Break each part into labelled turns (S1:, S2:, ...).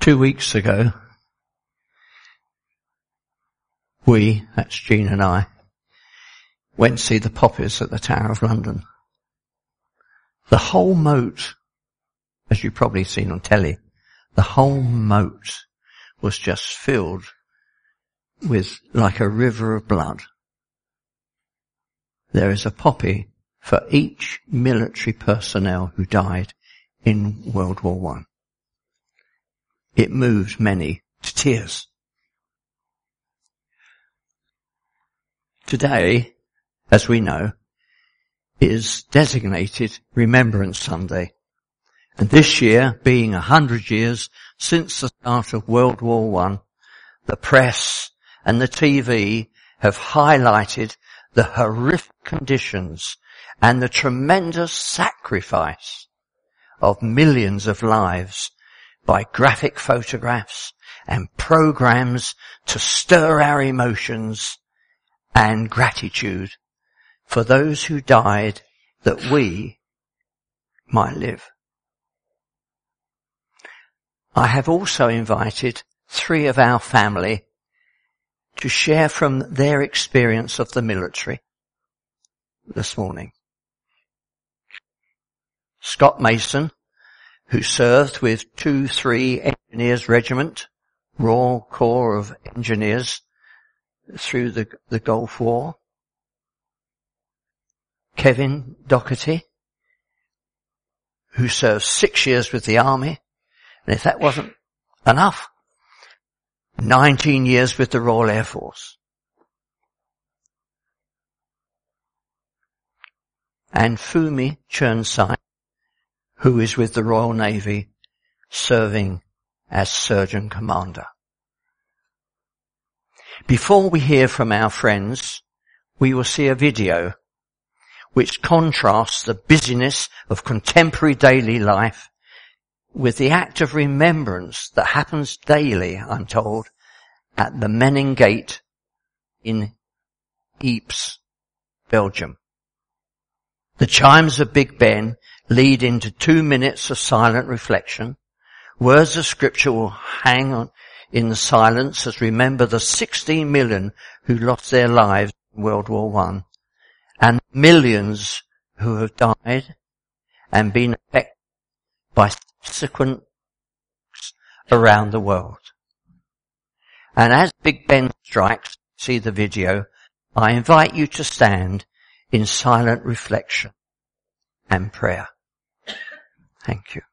S1: 2 weeks ago, that's Jean and I, went to see the Poppies at the Tower of London. The whole moat, as you've probably seen on telly, the whole moat was just filled with like a river of blood. There is a poppy for each military personnel who died in World War I. It moved many to tears. Today, as we know, is designated Remembrance Sunday. And this year, being 100 years since the start of World War I, the press and the TV have highlighted the horrific conditions and the tremendous sacrifice of millions of lives by graphic photographs and programs to stir our emotions and gratitude for those who died that we might live. I have also invited 3 of our family to share from their experience of the military this morning. Scott Mason, who served with 2-3 Engineers Regiment, Royal Corps of Engineers, through the Gulf War. Kevin Doherty, who served 6 years with the Army, and if that wasn't enough, 19 years with the Royal Air Force. And Fumi Churnside, who is with the Royal Navy, serving as Surgeon Commander. Before we hear from our friends, we will see a video which contrasts the busyness of contemporary daily life with the act of remembrance that happens daily, I'm told, at the Menin Gate in Ypres, Belgium. The chimes of Big Ben lead into 2 minutes of silent reflection. Words of scripture will hang on in the silence as remember the 16 million who lost their lives in World War I and millions who have died and been affected by subsequent around the world. And as Big Ben strikes, see the video, I invite you to stand in silent reflection and prayer. Thank you.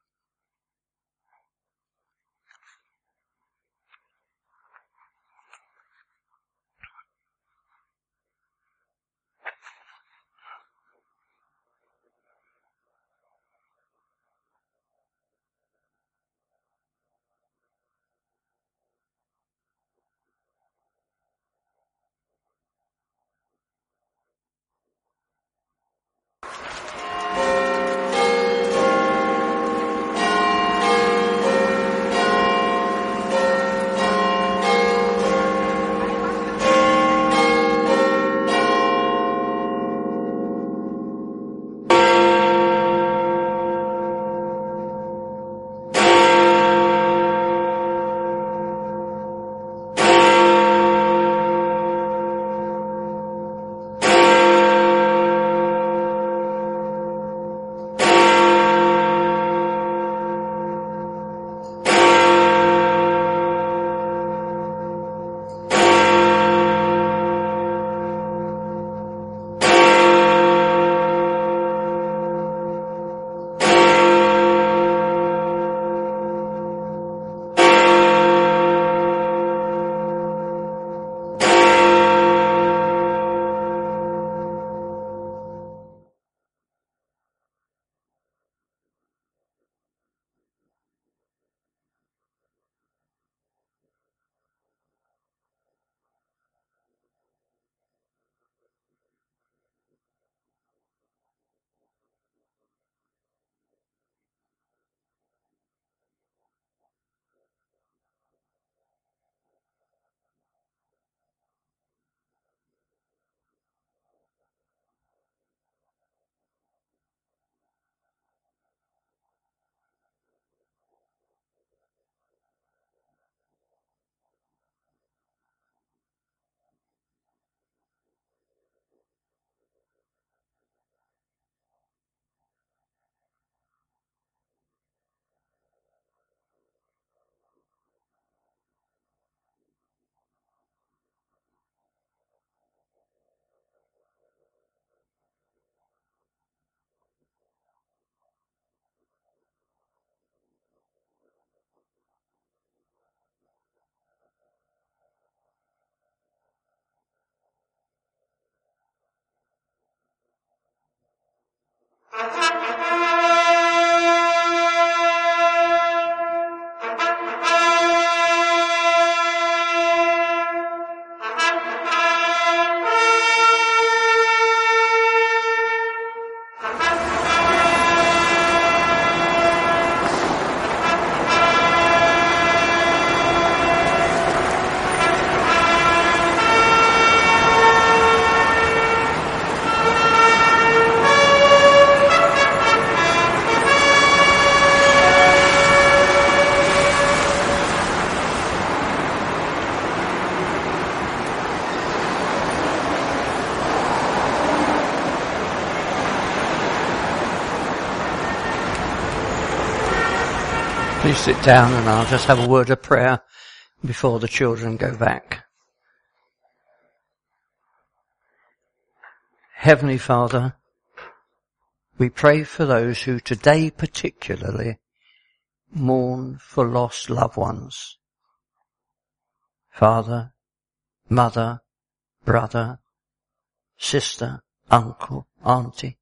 S1: Please sit down and I'll just have a word of prayer before the children go back. Heavenly Father, we pray for those who today particularly mourn for lost loved ones. Father, mother, brother, sister, uncle, auntie.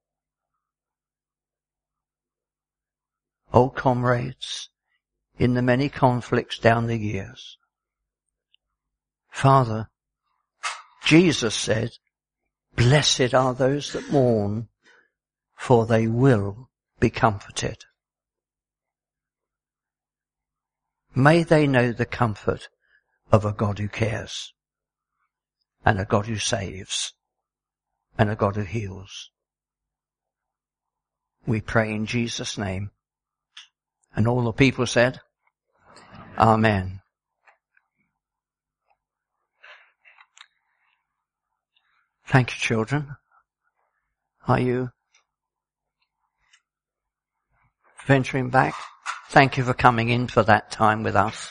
S1: Old comrades in the many conflicts down the years. Father, Jesus said, blessed are those that mourn, for they will be comforted. May they know the comfort of a God who cares, and a God who saves, and a God who heals. We pray in Jesus' name. And all the people said, Amen. Thank you, children. Are you venturing back? Thank you for coming in for that time with us.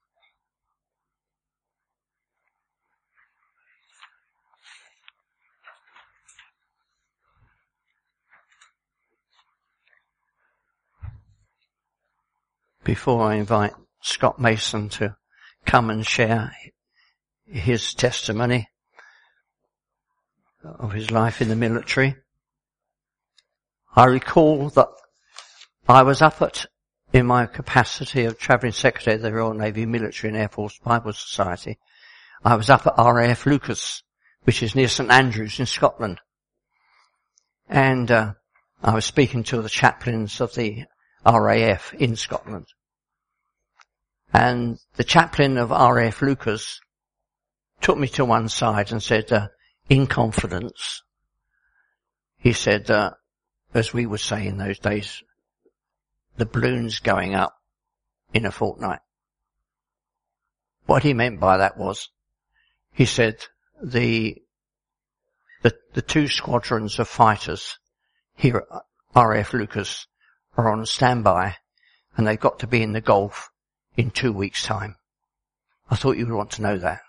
S1: Before I invite Scott Mason to come and share his testimony of his life in the military, I recall that I was up in my capacity of travelling secretary of the Royal Navy Military and Air Force Bible Society. I was up at RAF Lucas, which is near St Andrews in Scotland. And I was speaking to the chaplains of the RAF in Scotland. And the chaplain of RAF Lucas took me to one side and said, in confidence, he said, as we would say in those days, the balloon's going up in a fortnight. What he meant by that was, he said, the two squadrons of fighters here at RAF Lucas are on standby, and they've got to be in the Gulf in 2 weeks' time. I thought you would want to know that.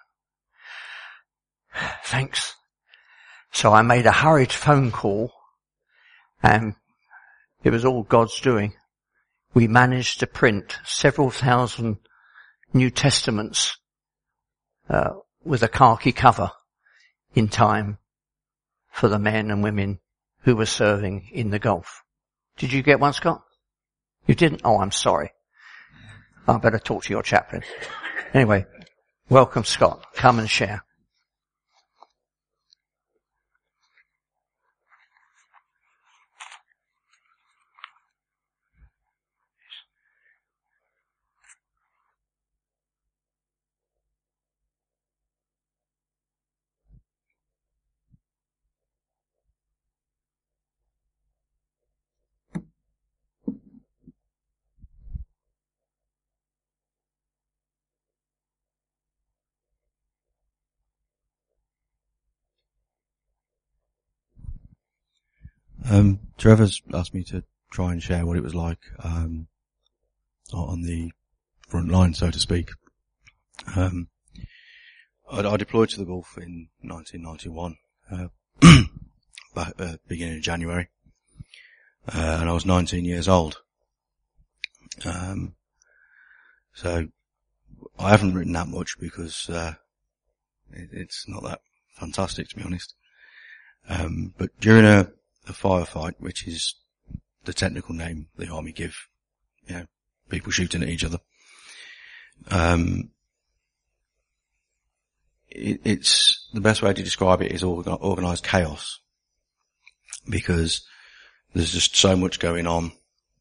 S1: Thanks. So I made a hurried phone call, and it was all God's doing. We managed to print several thousand New Testaments with a khaki cover in time for the men and women who were serving in the Gulf. Did you get one, Scott? You didn't? Oh, I'm sorry. I better talk to your chaplain. Anyway, welcome, Scott. Come and share.
S2: Trevor's asked me to try and share what it was like on the front line, so to speak. I deployed to the Gulf in 1991, beginning of January, and I was 19 years old. So I haven't written that much because it's not that fantastic, to be honest. But during a firefight, which is the technical name the army give, people shooting at each other. It's the best way to describe it is organised chaos, because there's just so much going on,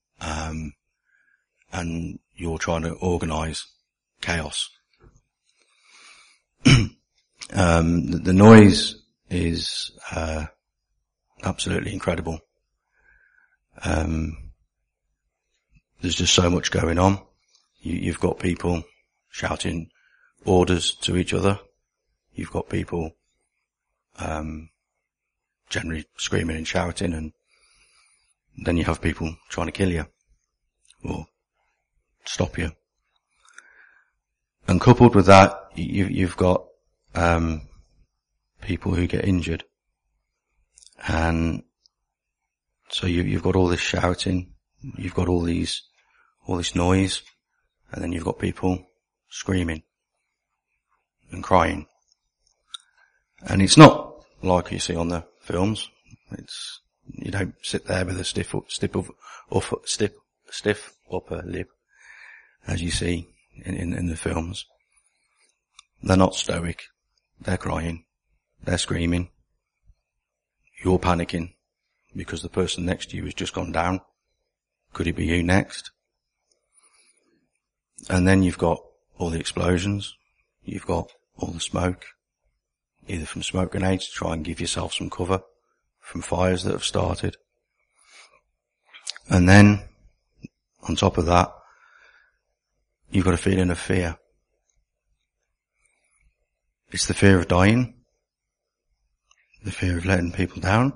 S2: and you're trying to organise chaos. The noise is absolutely incredible. There's just so much going on. You've got people shouting orders to each other. You've got people generally screaming and shouting, and then you have people trying to kill you or stop you. And coupled with that, you've got people who get injured. And so you've got all this shouting, you've got all this noise, and then you've got people screaming and crying. And it's not like you see on the films. You don't sit there with a stiff upper lip, as you see in the films. They're not stoic. They're crying. They're screaming. You're panicking because the person next to you has just gone down. Could it be you next? And then you've got all the explosions. You've got all the smoke, either from smoke grenades to try and give yourself some cover from fires that have started. And then, on top of that, you've got a feeling of fear. It's the fear of dying, the fear of letting people down.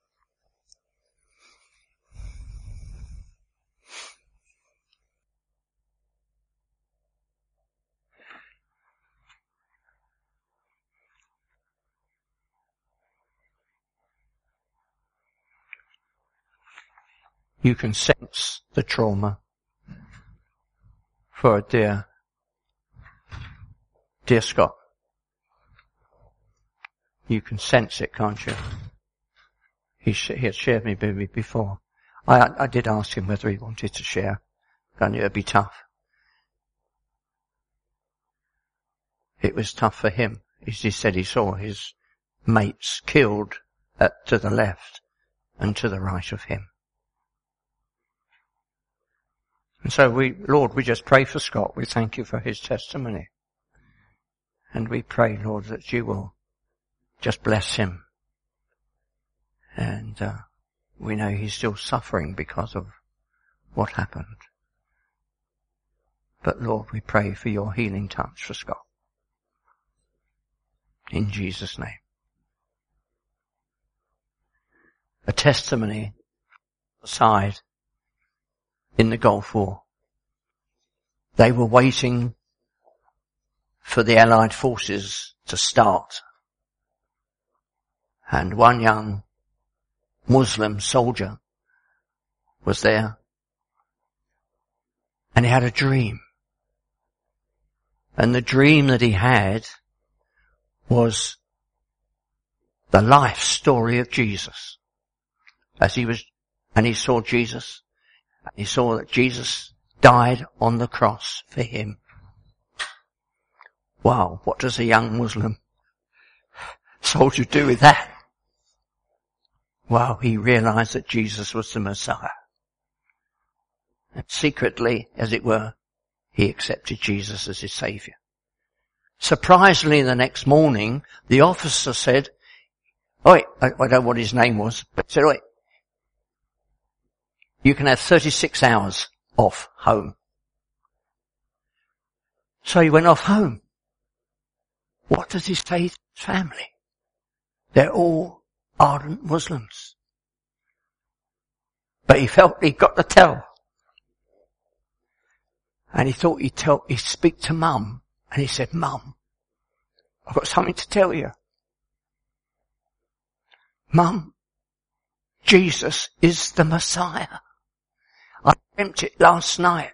S1: You can sense the trauma for a dear Scott. You can sense it, can't you? He had shared me with me before. I did ask him whether he wanted to share. I knew it'd be tough. It was tough for him. He said he saw his mates killed to the left and to the right of him. And so Lord, we just pray for Scott. We thank you for his testimony. And we pray, Lord, that you will just bless him. And we know he's still suffering because of what happened. But Lord, we pray for your healing touch for Scott. In Jesus' name. A testimony aside. In the Gulf War, they were waiting for the Allied forces to start. And one young Muslim soldier was there. And he had a dream. And the dream that he had was the life story of Jesus. And he saw Jesus. He saw that Jesus died on the cross for him. Wow, what does a young Muslim soldier do with that? Well, he realized that Jesus was the Messiah. And secretly, as it were, he accepted Jesus as his Saviour. Surprisingly, the next morning, the officer said, I don't know what his name was, but he said, "Oi, you can have 36 hours off home." So he went off home. What does he say to his family? They're all ardent Muslims. But he felt he'd got to tell. And he thought he'd speak to Mum. And he said, "Mum, I've got something to tell you. Mum, Jesus is the Messiah. I dreamt it last night."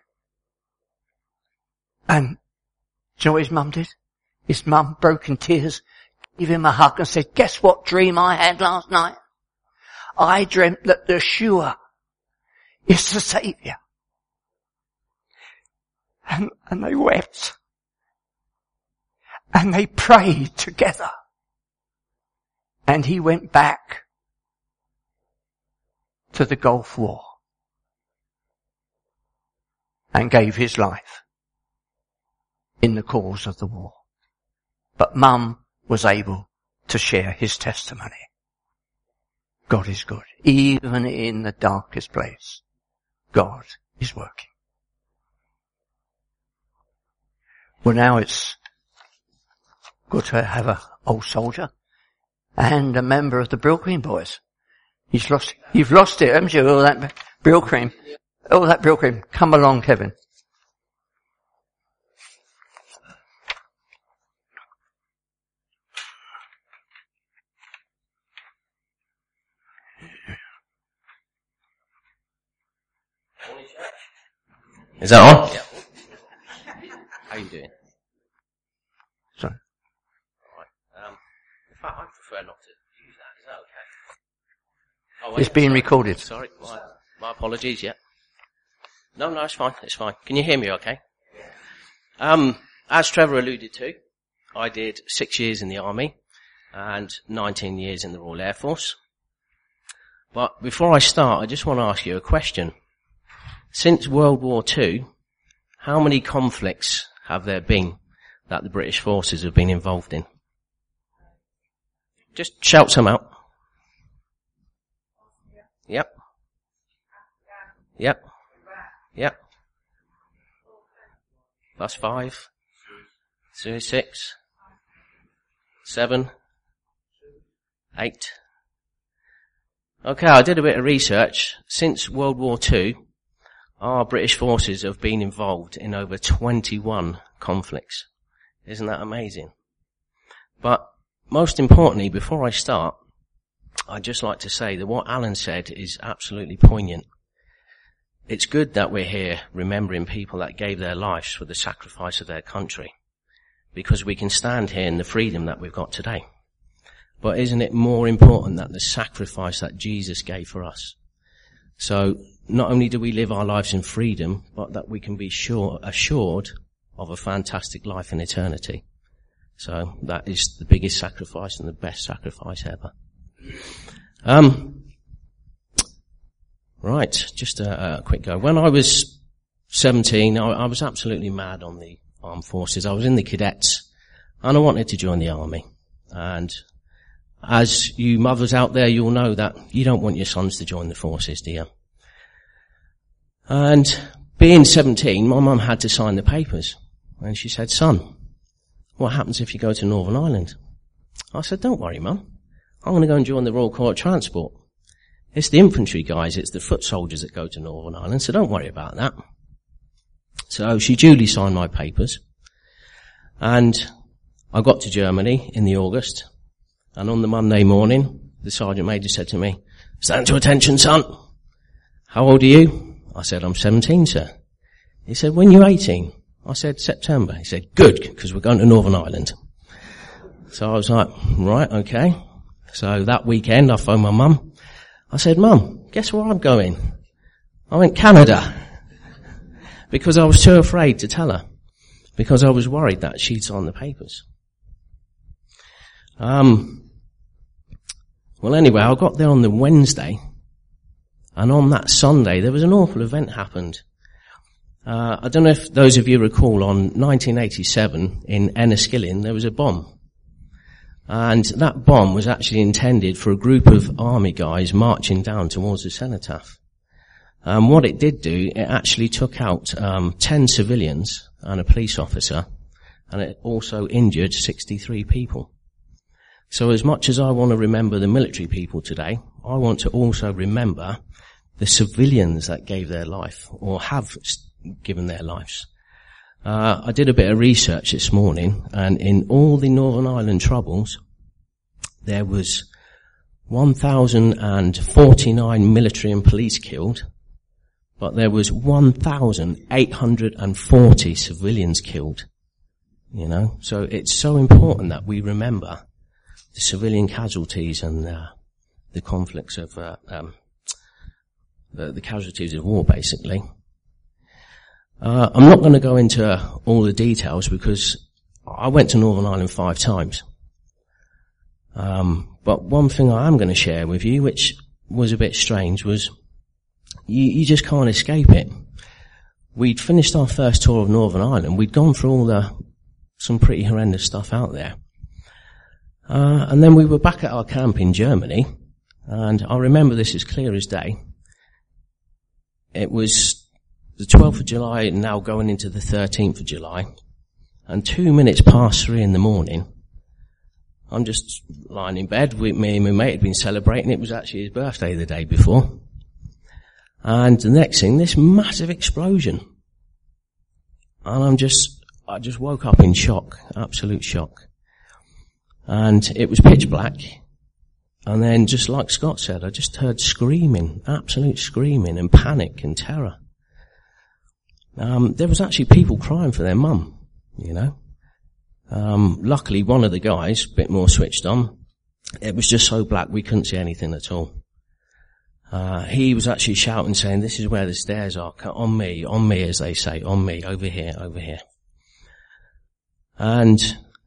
S1: And do you know what his mum did? His mum broke in tears, gave him a hug and said, "Guess what dream I had last night? I dreamt that Yeshua is the Saviour." And they wept. And they prayed together. And he went back to the Gulf War. And gave his life in the cause of the war. But Mum was able to share his testimony. God is good. Even in the darkest place, God is working. Well, now it's good to have an old soldier and a member of the Brylcreem boys. You've lost it, haven't you? All that Brylcreem. Oh, that Brylcreem. Come along, Kevin.
S3: Is that on? Yeah. How you doing?
S1: Sorry.
S3: Alright. In fact, I prefer not to use that. Is that okay? Oh,
S1: It's being recorded.
S3: Sorry. My apologies, yeah. No, it's fine. It's fine. Can you hear me okay? As Trevor alluded to, I did 6 years in the army and 19 years in the Royal Air Force. But before I start, I just want to ask you a question. Since World War II, how many conflicts have there been that the British forces have been involved in? Just shout some out. Yep. Yep. Yep. That's 5. 6. 7. 8. Okay, I did a bit of research. Since World War II, our British forces have been involved in over 21 conflicts. Isn't that amazing? But most importantly, before I start, I'd just like to say that what Alan said is absolutely poignant. It's good that we're here remembering people that gave their lives for the sacrifice of their country, because we can stand here in the freedom that we've got today. But isn't it more important that the sacrifice that Jesus gave for us? So not only do we live our lives in freedom, but that we can be assured of a fantastic life in eternity. So that is the biggest sacrifice and the best sacrifice ever. Right, just a quick go. When I was 17, I was absolutely mad on the armed forces. I was in the cadets and I wanted to join the army. And as you mothers out there, you'll know that you don't want your sons to join the forces, do you? And being 17, my mum had to sign the papers. And she said, son, what happens if you go to Northern Ireland? I said, don't worry, Mum. I'm going to go and join the Royal Corps of Transport. It's the infantry guys, it's the foot soldiers that go to Northern Ireland, so don't worry about that. So she duly signed my papers. And I got to Germany in the August. And on the Monday morning, the Sergeant Major said to me, stand to attention, son. How old are you? I said, I'm 17, sir. He said, when you're 18? I said, September. He said, good, because we're going to Northern Ireland. So I was like, right, okay. So that weekend, I phoned my mum. I said, Mum, guess where I'm going? I went, Canada. Because I was too afraid to tell her. Because I was worried that she'd signed the papers. Well, anyway, I got there on the Wednesday, and on that Sunday, there was an awful event happened. I don't know if those of you recall, on 1987 in Enniskillen, there was a bomb. And that bomb was actually intended for a group of army guys marching down towards the cenotaph. What it did do, it actually took out 10 civilians and a police officer, and it also injured 63 people. So as much as I want to remember the military people today, I want to also remember the civilians that gave their life, or have given their lives. I did a bit of research this morning, and in all the Northern Ireland troubles, there was 1,049 military and police killed, but there was 1,840 civilians killed. You know, so it's so important that we remember the civilian casualties and the conflicts of the casualties of war, basically. I'm not going to go into all the details because I went to Northern Ireland 5 times. But one thing I am going to share with you, which was a bit strange, was you just can't escape it. We'd finished our first tour of Northern Ireland. We'd gone through some pretty horrendous stuff out there. And then we were back at our camp in Germany, and I remember this as clear as day. It was the 12th of July, now going into the 13th of July, and 2 minutes past 3 in the morning, I'm just lying in bed. Me and my mate had been celebrating. It was actually his birthday the day before. And the next thing, this massive explosion. And I just woke up in shock, absolute shock. And it was pitch black. And then, just like Scott said, I just heard screaming, absolute screaming and panic and terror. there was actually people crying for their mum, you know. Luckily one of the guys, a bit more switched on, it was just so black we couldn't see anything at all. He was actually shouting, saying, "This is where the stairs are, on me, as they say, on me, over here, over here." And,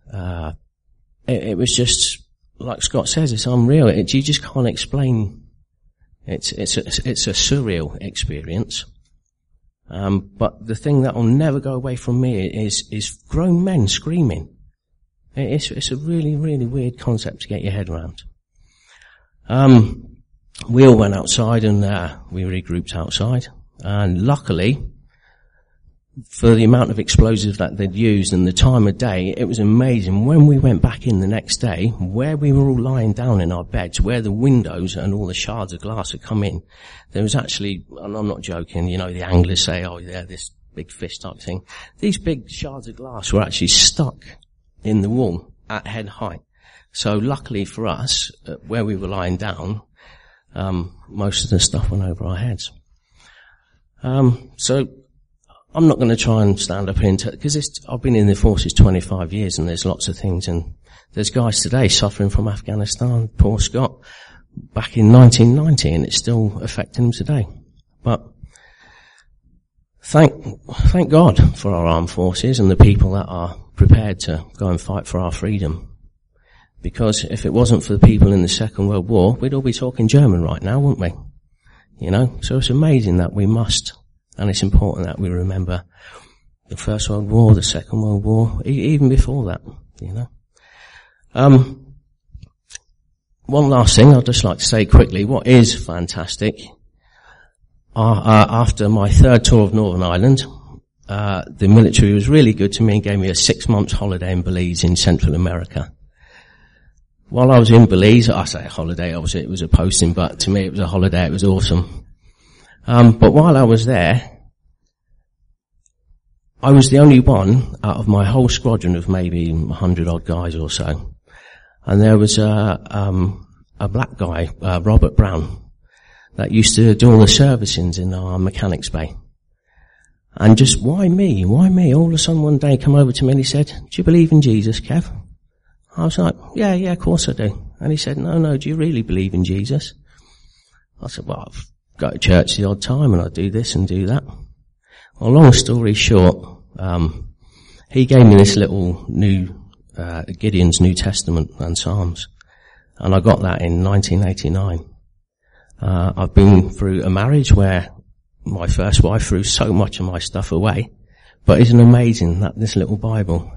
S3: it was just, like Scott says, it's unreal. You just can't explain. It's a surreal experience. But the thing that will never go away from me is grown men screaming. It's a really, really weird concept to get your head around. We all went outside and, we regrouped outside. And luckily, for the amount of explosives that they'd used and the time of day, it was amazing. When we went back in the next day, where we were all lying down in our beds, where the windows and all the shards of glass had come in, there was actually, and I'm not joking, you know, the anglers say, "Oh, yeah, this big fish type thing." These big shards of glass were actually stuck in the wall at head height. So luckily for us, where we were lying down, most of the stuff went over our heads. So I'm not going to try and stand up here because I've been in the forces 25 years and there's lots of things, and there's guys today suffering from Afghanistan, poor Scott, back in 1990, and it's still affecting them today. But thank God for our armed forces and the people that are prepared to go and fight for our freedom. Because if it wasn't for the people in the Second World War, we'd all be talking German right now, wouldn't we? You know, so it's amazing that we must, and it's important that we remember the First World War, the Second World War, even before that, you know. One last thing I'd just like to say quickly, what is fantastic, after my third tour of Northern Ireland, the military was really good to me and gave me a 6 months holiday in Belize in Central America. While I was in Belize, I say holiday, obviously it was a posting, but to me it was a holiday, it was awesome. But while I was there, I was the only one out of my whole squadron of maybe 100 odd guys or so. And there was a black guy, Robert Brown, that used to do all the servicings in our mechanics bay. And just, why me? Why me? All of a sudden one day he came over to me and he said, "Do you believe in Jesus, Kev?" I was like, yeah, of course I do. And he said, no, do you really believe in Jesus? I said, well, I've got to church the odd time and I do this and do that. Well, long story short, he gave me this little Gideon's New Testament and Psalms. And I got that in 1989. I've been through a marriage where my first wife threw so much of my stuff away. But isn't it amazing that this little Bible,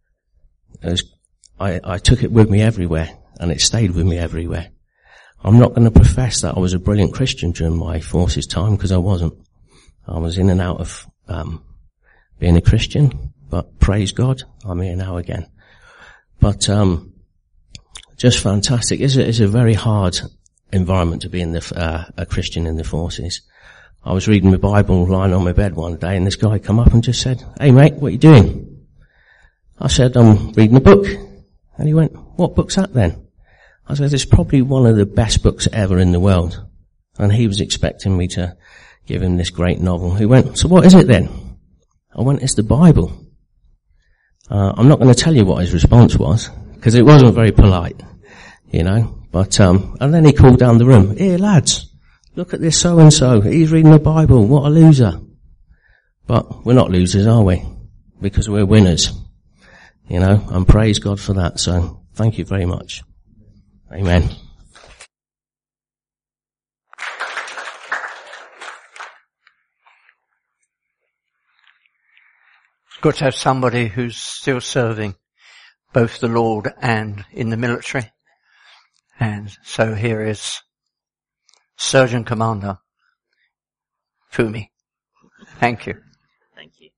S3: I took it with me everywhere, and it stayed with me everywhere. I'm not going to profess that I was a brilliant Christian during my forces time, because I wasn't. I was in and out of being a Christian, but praise God, I'm here now again. But just fantastic. It's a very hard environment to be in a Christian in the forces. I was reading my Bible lying on my bed one day, and this guy come up and just said, "Hey mate, what are you doing?" I said, "I'm reading a book." And he went, "What book's that then?" I said, "It's probably one of the best books ever in the world." And he was expecting me to give him this great novel. He went, "So what is it then?" I went, "It's the Bible." I'm not going to tell you what his response was, because it wasn't very polite, you know. But, and then he called down the room, "Here lads, look at this so-and-so, he's reading the Bible, what a loser." But we're not losers, are we? Because we're winners. You know, and praise God for that. So thank you very much. Amen.
S1: It's good to have somebody who's still serving both the Lord and in the military. And so here is Surgeon Commander Fumi. Thank you.
S4: Thank you.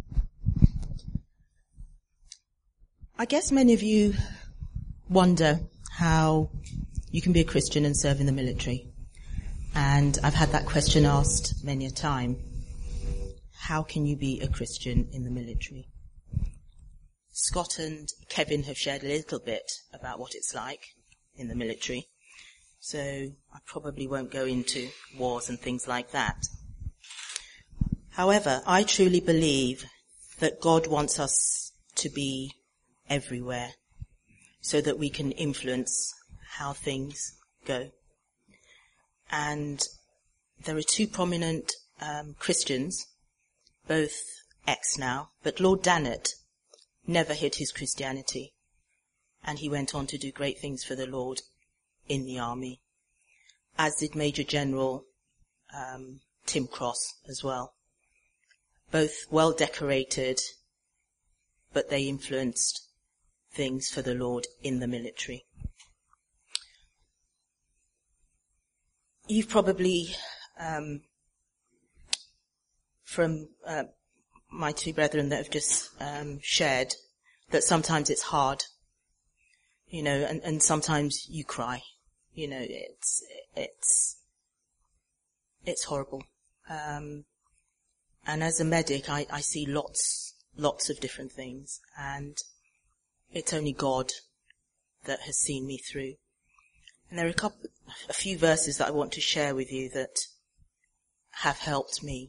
S4: I guess many of you wonder how you can be a Christian and serve in the military. And I've had that question asked many a time. How can you be a Christian in the military? Scott and Kevin have shared a little bit about what it's like in the military. So I probably won't go into wars and things like that. However, I truly believe that God wants us to be everywhere so that we can influence how things go. And there are two prominent Christians, both ex now, but Lord Dannatt never hid his Christianity, and he went on to do great things for the Lord in the army, as did Major General Tim Cross as well. Both well decorated, but they influenced things for the Lord in the military. You've probably, from my two brethren that have just shared, that sometimes it's hard, and sometimes you cry. It's horrible. And as a medic, I see lots of different things, and it's only God that has seen me through. And there are a few verses that I want to share with you that have helped me.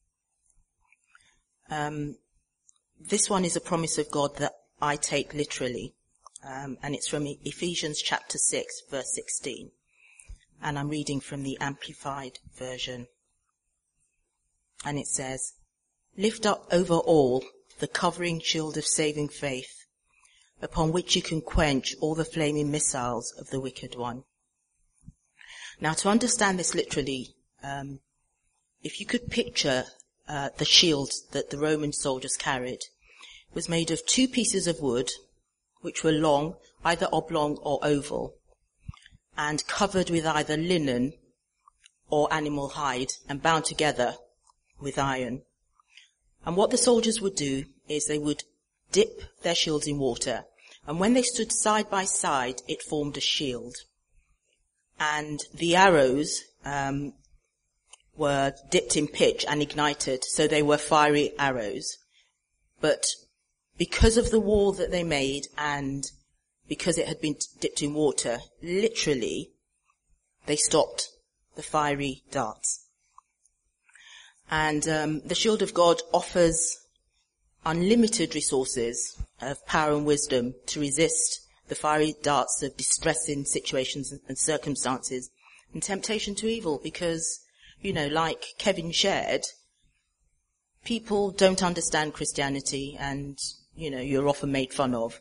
S4: This one is a promise of God that I take literally, and it's from Ephesians chapter 6, verse 16. And I'm reading from the Amplified Version. And it says, "Lift up over all the covering shield of saving faith, upon which you can quench all the flaming missiles of the wicked one." Now, to understand this literally, if you could picture the shield that the Roman soldiers carried, it was made of two pieces of wood, which were long, either oblong or oval, and covered with either linen or animal hide, and bound together with iron. And what the soldiers would do is they would dip their shields in water, and when they stood side by side, it formed a shield. And the arrows were dipped in pitch and ignited, so they were fiery arrows. But because of the wall that they made, and because it had been dipped in water, literally, they stopped the fiery darts. And the shield of God offers unlimited resources of power and wisdom to resist the fiery darts of distressing situations and circumstances and temptation to evil, because, like Kevin shared, people don't understand Christianity, and, you're often made fun of.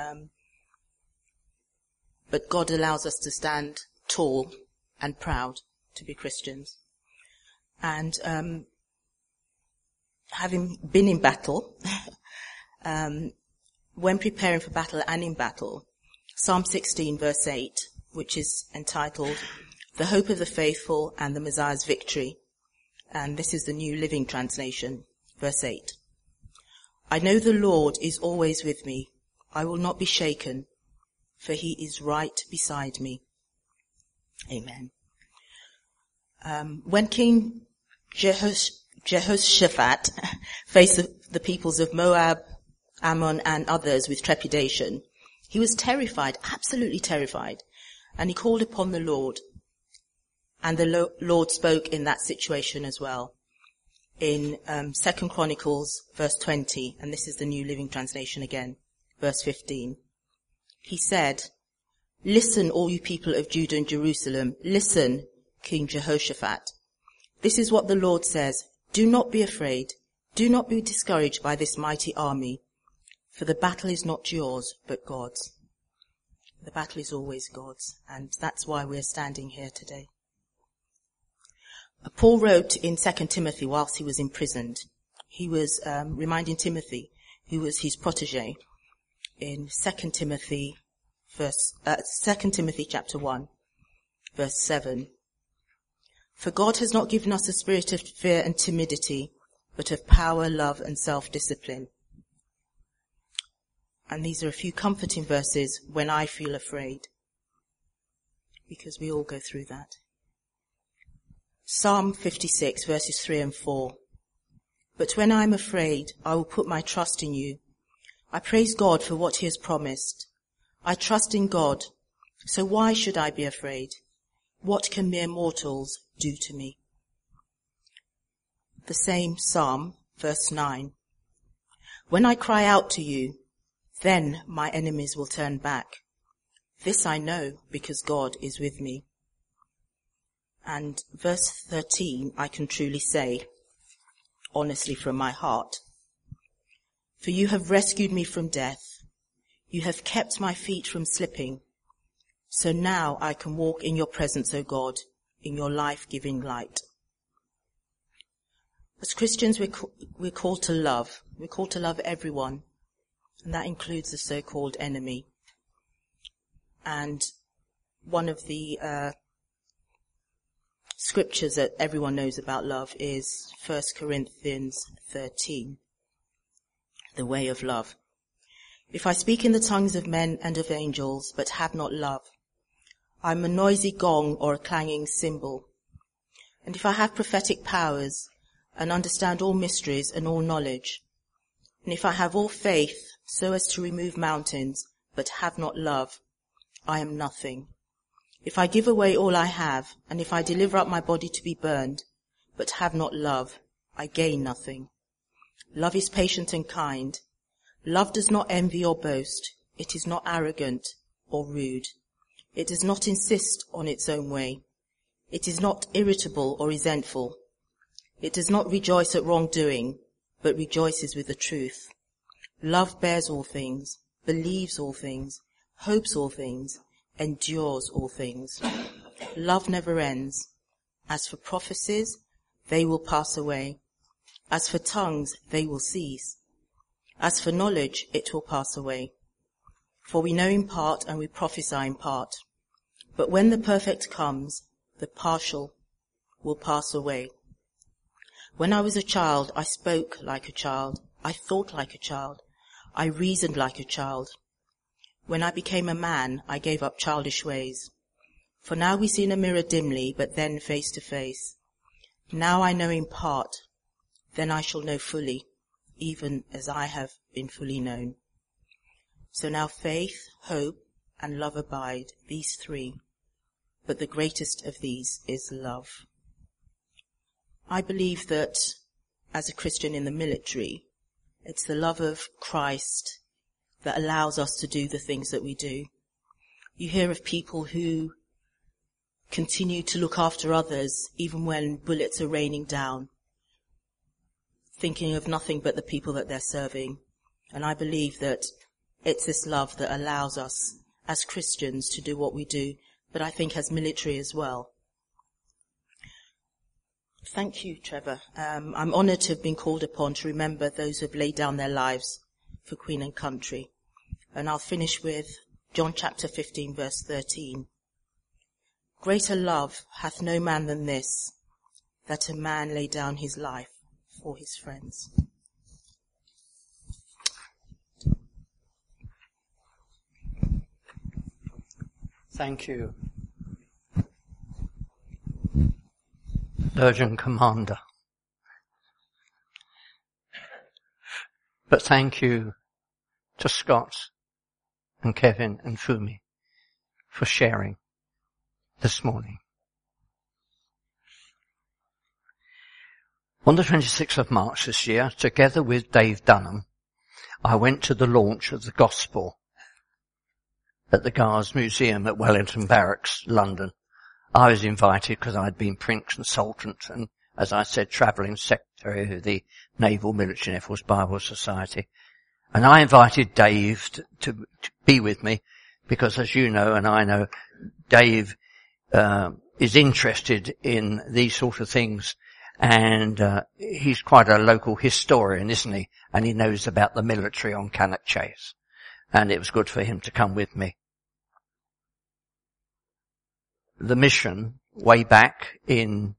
S4: But God allows us to stand tall and proud to be Christians. And having been in battle, when preparing for battle and in battle, Psalm 16 verse 8, which is entitled, "The Hope of the Faithful and the Messiah's Victory," and this is the New Living Translation, verse 8. "I know the Lord is always with me. I will not be shaken, for he is right beside me." Amen. When King Jehoshaphat faced the peoples of Moab, Ammon, and others with trepidation, he was terrified, absolutely terrified, and he called upon the Lord. And the Lord spoke in that situation as well. In 2 Chronicles, verse 20, and this is the New Living Translation again, verse 15. He said, "Listen, all you people of Judah and Jerusalem. Listen, King Jehoshaphat. This is what the Lord says. Do not be afraid. Do not be discouraged by this mighty army. For the battle is not yours, but God's." The battle is always God's, and that's why we're standing here today. Paul wrote in 2 Timothy whilst he was imprisoned. He was reminding Timothy, who was his protege, in 2 Timothy chapter 1, verse 7. "For God has not given us a spirit of fear and timidity, but of power, love, and self-discipline." And these are a few comforting verses when I feel afraid, because we all go through that. Psalm 56, verses 3 and 4. "But when I am afraid, I will put my trust in you. I praise God for what he has promised. I trust in God, so why should I be afraid? What can mere mortals do to me?" the same Psalm, verse 9. When I cry out to you, then my enemies will turn back. This I know because God is with me. And verse 13, I can truly say, honestly from my heart, for you have rescued me from death. You have kept my feet from slipping. So now I can walk in your presence, O God, in your life-giving light. As Christians, we're called to love. We're called to love everyone, and that includes the so-called enemy. And one of the scriptures that everyone knows about love is 1 Corinthians 13, the way of love. If I speak in the tongues of men and of angels, but have not love, I am a noisy gong or a clanging cymbal. And if I have prophetic powers and understand all mysteries and all knowledge, and if I have all faith so as to remove mountains, but have not love, I am nothing. If I give away all I have, and if I deliver up my body to be burned, but have not love, I gain nothing. Love is patient and kind. Love does not envy or boast. It is not arrogant or rude. It does not insist on its own way. It is not irritable or resentful. It does not rejoice at wrongdoing, but rejoices with the truth. Love bears all things, believes all things, hopes all things, endures all things. Love never ends. As for prophecies, they will pass away. As for tongues, they will cease. As for knowledge, it will pass away. For we know in part and we prophesy in part. But when the perfect comes, the partial will pass away. When I was a child, I spoke like a child. I thought like a child. I reasoned like a child. When I became a man, I gave up childish ways. For now we see in a mirror dimly, but then face to face. Now I know in part, then I shall know fully, even as I have been fully known. So now faith, hope, and love abide, these three, but the greatest of these is love. I believe that as a Christian in the military, it's the love of Christ that allows us to do the things that we do. You hear of people who continue to look after others even when bullets are raining down, thinking of nothing but the people that they're serving. And I believe that it's this love that allows us as Christians to do what we do, but I think as military as well. Thank you, Trevor. I'm honoured to have been called upon to remember those who have laid down their lives for Queen and country. And I'll finish with John chapter 15, verse 13. Greater love hath no man than this, that a man lay down his life for his friends.
S1: Thank you, Surgeon Commander. But thank you to Scott and Kevin and Fumi for sharing this morning. On the 26th of March this year, together with Dave Dunham, I went to the launch of the Gospel at the Guards Museum at Wellington Barracks, London. I was invited because I'd been print consultant and, as I said, travelling secretary of the Naval Military and Air Force Bible Society. And I invited Dave to be with me because, as you know and I know, Dave is interested in these sort of things, and he's quite a local historian, isn't he? And he knows about the military on Cannock Chase. And it was good for him to come with me. The mission, way back in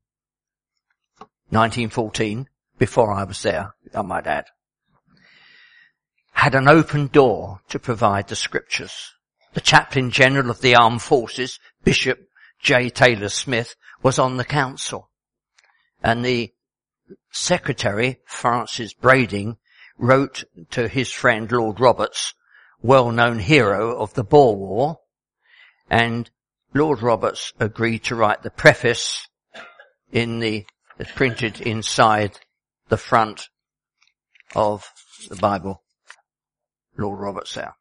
S1: 1914, before I was there, I might add, had an open door to provide the scriptures. The Chaplain General of the Armed Forces, Bishop J. Taylor Smith, was on the council. And the Secretary, Francis Brading, wrote to his friend Lord Roberts, well-known hero of the Boer War, and Lord Roberts agreed to write the preface printed inside the front of the Bible, Lord Roberts there.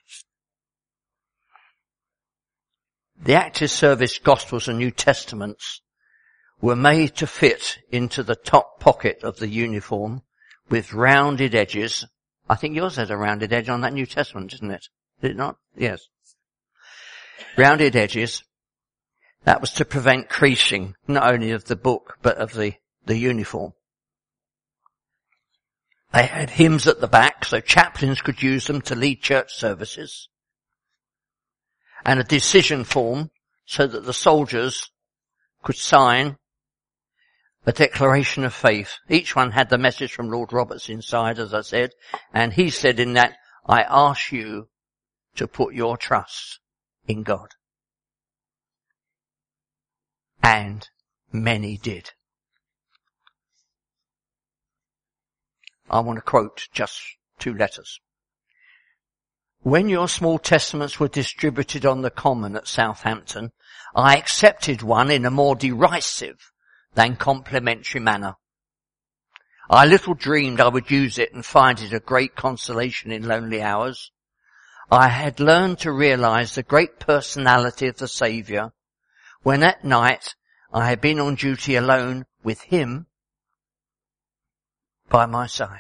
S1: The Active Service Gospels and New Testaments were made to fit into the top pocket of the uniform with rounded edges. I think yours has a rounded edge on that New Testament, isn't it? Did it not? Yes. Rounded edges. That was to prevent creasing, not only of the book, but of the uniform. They had hymns at the back, so chaplains could use them to lead church services. And a decision form, so that the soldiers could sign a declaration of faith. Each one had the message from Lord Roberts inside, as I said, and he said in that, I ask you to put your trust in God. And many did. I want to quote just 2 letters. When your small testaments were distributed on the common at Southampton, I accepted one in a more derisive than complimentary manner. I little dreamed I would use it and find it a great consolation in lonely hours. I had learned to realize the great personality of the Saviour when at night I had been on duty alone with him by my side.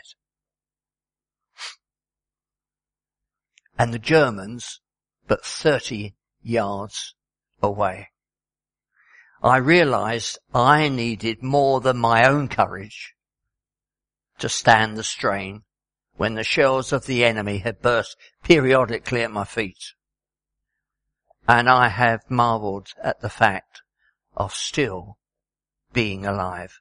S1: And the Germans but 30 yards away. I realized I needed more than my own courage to stand the strain when the shells of the enemy had burst periodically at my feet. And I have marveled at the fact of still being alive.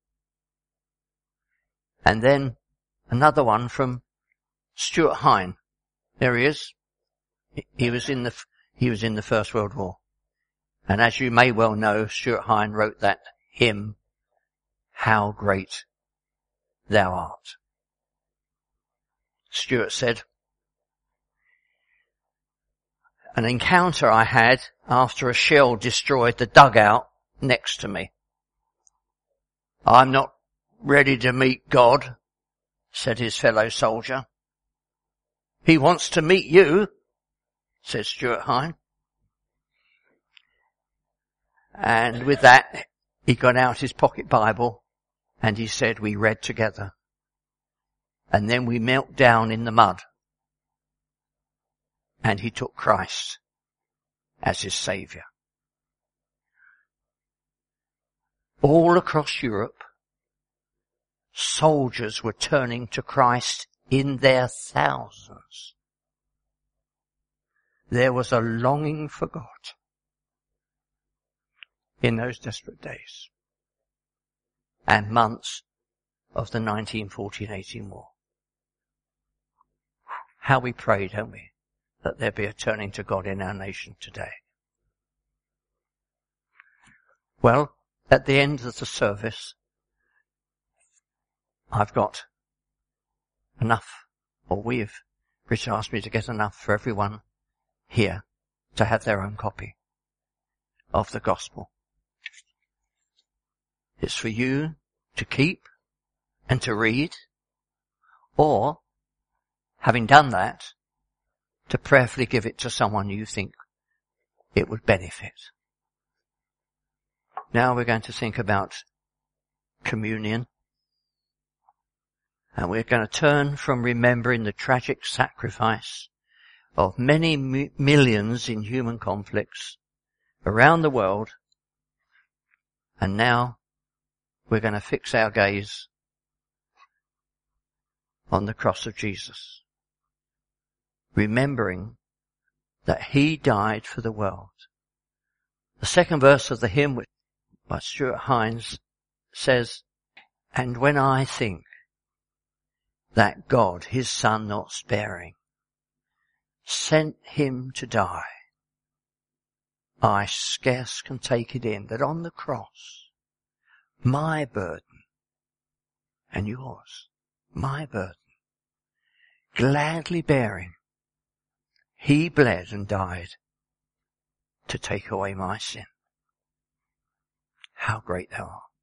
S1: And then another one from Stuart Hine. There he is. He was in the First World War. And as you may well know, Stuart Hine wrote that hymn, How Great Thou Art. Stuart said, an encounter I had after a shell destroyed the dugout next to me. I'm not ready to meet God, said his fellow soldier. He wants to meet you, said Stuart Hine. And with that, he got out his pocket Bible and he said, we read together. And then we knelt down in the mud and he took Christ as his Saviour. All across Europe, soldiers were turning to Christ in their thousands. There was a longing for God in those desperate days and months of the 1914-18 war. How we pray, don't we, that there be a turning to God in our nation today. Well, at the end of the service, I've got enough, or Richard asked me to get enough for everyone here to have their own copy of the gospel. It's for you to keep and to read, or, having done that, to prayerfully give it to someone you think it would benefit. Now we're going to think about communion. And we're going to turn from remembering the tragic sacrifice of many millions in human conflicts around the world. And now we're going to fix our gaze on the cross of Jesus, remembering that he died for the world. The second verse of the hymn by Stuart Hines says, and when I think that God, his Son not sparing, sent him to die, I scarce can take it in that on the cross, my burden and yours, my burden, gladly bearing, he bled and died to take away my sin. How great thou art.